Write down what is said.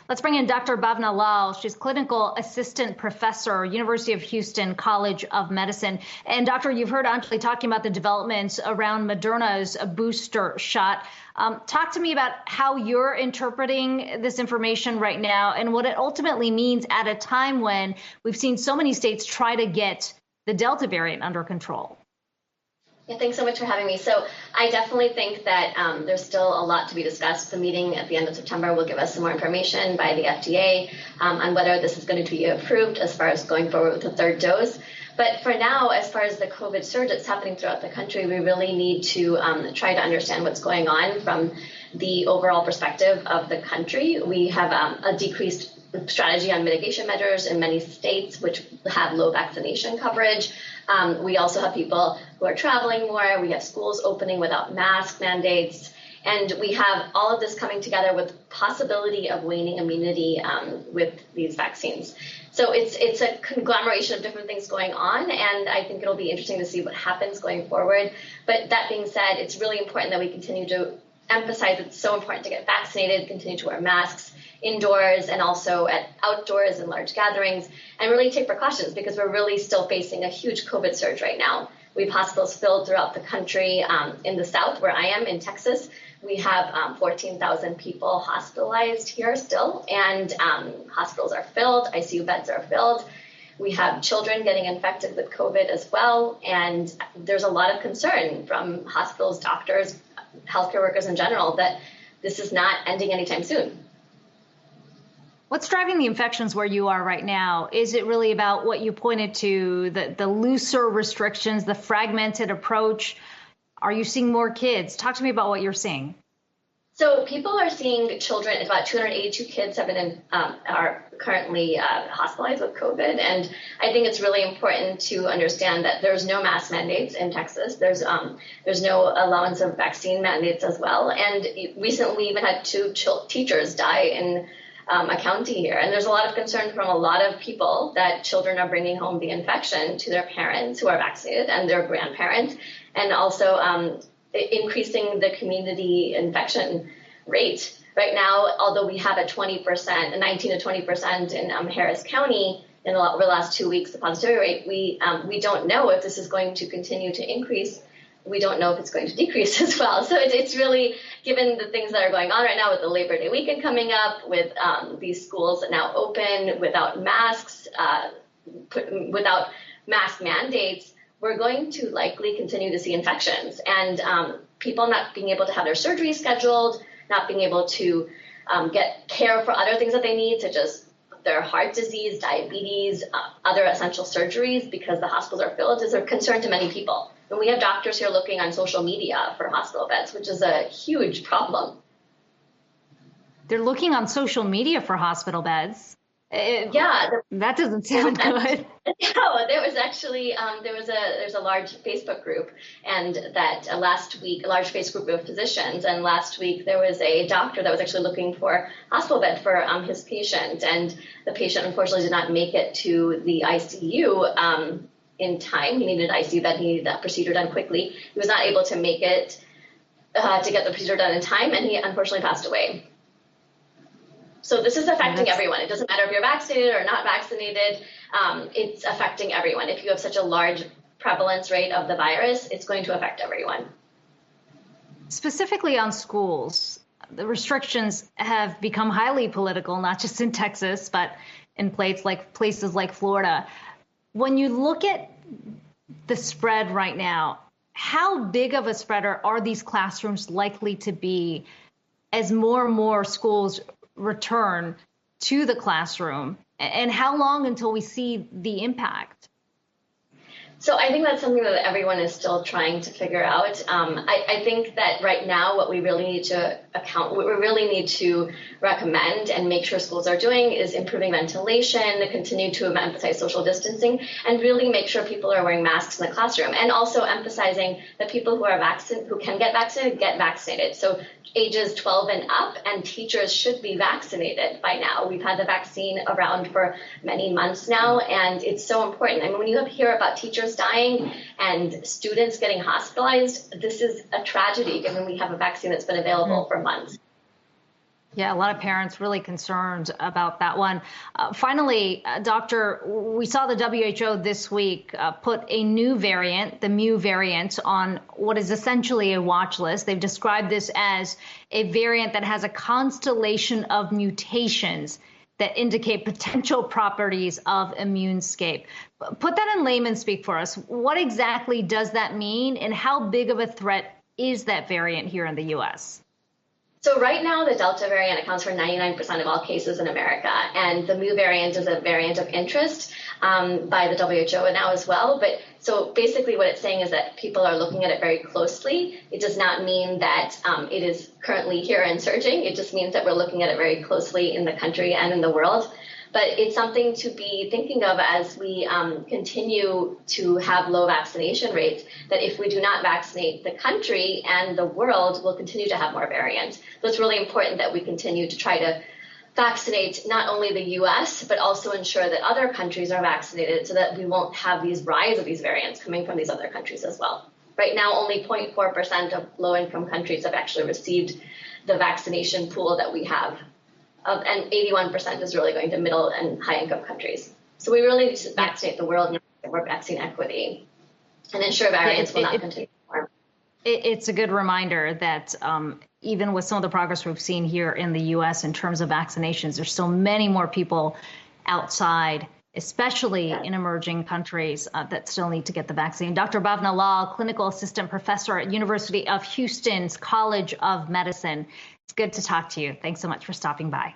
Let's bring in Dr. Bhavna Lal. She's clinical assistant professor, University of Houston College of Medicine. And doctor, you've heard Anjali talking about the developments around Moderna's booster shot. Talk to me about how you're interpreting this information right now and what it ultimately means at a time when we've seen so many states try to get the Delta variant under control. Yeah, thanks so much for having me. So I definitely think that there's still a lot to be discussed. The meeting at the end of September will give us some more information by the FDA on whether this is going to be approved as far as going forward with the third dose. But for now, as far as the COVID surge that's happening throughout the country, we really need to try to understand what's going on from the overall perspective of the country. We have a decreased strategy on mitigation measures in many states which have low vaccination coverage. We also have people who are traveling more. We have schools opening without mask mandates. And we have all of this coming together with possibility of waning immunity with these vaccines. So it's a conglomeration of different things going on, and I think it'll be interesting to see what happens going forward. But that being said, it's really important that we continue to emphasize it's so important to get vaccinated, continue to wear masks indoors and also at outdoors and large gatherings, and really take precautions because we're really still facing a huge COVID surge right now. We have hospitals filled throughout the country. In the South, where I am in Texas, we have 14,000 people hospitalized here still, and hospitals are filled, ICU beds are filled. We have children getting infected with COVID as well, and there's a lot of concern from hospitals, doctors, healthcare workers in general that this is not ending anytime soon. What's driving the infections where you are right now? Is it really about what you pointed to, the looser restrictions, the fragmented approach? Are you seeing more kids? Talk to me about what you're seeing. So people are seeing children. About 282 kids have been are currently hospitalized with COVID, and I think it's really important to understand that there's no mask mandates in Texas. There's no allowance of vaccine mandates as well, and recently we even had two teachers die in a county here, and there's a lot of concern from a lot of people that children are bringing home the infection to their parents who are vaccinated and their grandparents, and also increasing the community infection rate. Right now, although we have a 20%, 19 to 20% in Harris County in the last 2 weeks, the positivity rate, we don't know if this is going to continue to increase. We don't know if it's going to decrease as well. So it's really, given the things that are going on right now with the Labor Day weekend coming up, with these schools now open without masks, without mask mandates, we're going to likely continue to see infections and people not being able to have their surgery scheduled, not being able to get care for other things that they need, such as their heart disease, diabetes, other essential surgeries, because the hospitals are filled, is a concern to many people. And we have doctors here looking on social media for hospital beds, which is a huge problem. They're looking on social media for hospital beds. Yeah, that doesn't sound good. No, there was actually there's a large Facebook group, and that last week, a large Facebook group of physicians, and last week there was a doctor that was actually looking for a hospital bed for his patient, and the patient unfortunately did not make it to the ICU in time. He needed an ICU bed. He needed that procedure done quickly. He was not able to make it to get the procedure done in time, and he unfortunately passed away. So this is affecting everyone. It doesn't matter if you're vaccinated or not vaccinated. It's affecting everyone. If you have such a large prevalence rate of the virus, it's going to affect everyone. Specifically on schools, the restrictions have become highly political, not just in Texas, but in places like Florida. When you look at the spread right now, how big of a spread are these classrooms likely to be as more and more schools return to the classroom, and how long until we see the impact? So I think that's something that everyone is still trying to figure out. I think that right now what we really need to recommend and make sure schools are doing is improving ventilation, continue to emphasize social distancing, and really make sure people are wearing masks in the classroom, and also emphasizing that people who can get vaccinated. So ages 12 and up, and teachers should be vaccinated by now. We've had the vaccine around for many months now, and it's so important. I mean, when you hear about teachers dying and students getting hospitalized, this is a tragedy given we have a vaccine that's been available for months. Yeah, a lot of parents really concerned about that one. Finally, Doctor, we saw the WHO this week put a new variant, the Mu variant, on what is essentially a watch list. They've described this as a variant that has a constellation of mutations that indicate potential properties of immunescape. Put that in layman's speak for us. What exactly does that mean, and how big of a threat is that variant here in the U.S.? So right now, the Delta variant accounts for 99% of all cases in America, and the Mu variant is a variant of interest by the WHO now as well. But so basically what it's saying is that people are looking at it very closely. It does not mean that it is currently here and surging. It just means that we're looking at it very closely in the country and in the world. But it's something to be thinking of as we continue to have low vaccination rates, that if we do not vaccinate the country and the world, we'll continue to have more variants. So it's really important that we continue to try to vaccinate not only the U.S., but also ensure that other countries are vaccinated so that we won't have these rise of these variants coming from these other countries as well. Right now, only 0.4% of low-income countries have actually received the vaccination pool that we have. And 81% is really going to middle and high-income countries. So we really need to vaccinate the world and get more vaccine equity and ensure variants will not continue to form. It's a good reminder that even with some of the progress we've seen here in the U.S. in terms of vaccinations, there's still many more people outside, especially in emerging countries, that still need to get the vaccine. Dr. Bhavna Lal, clinical assistant professor at University of Houston's College of Medicine. It's good to talk to you. Thanks so much for stopping by.